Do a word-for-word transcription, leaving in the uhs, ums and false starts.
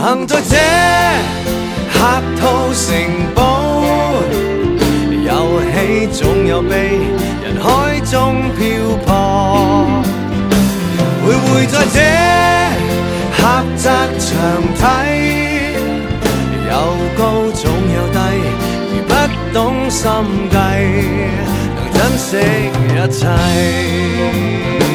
行在這客套城堡，遊戲總有被人海中漂泊，徘徊在這狹窄長梯，有高總有低，如不懂心計，能珍惜一切。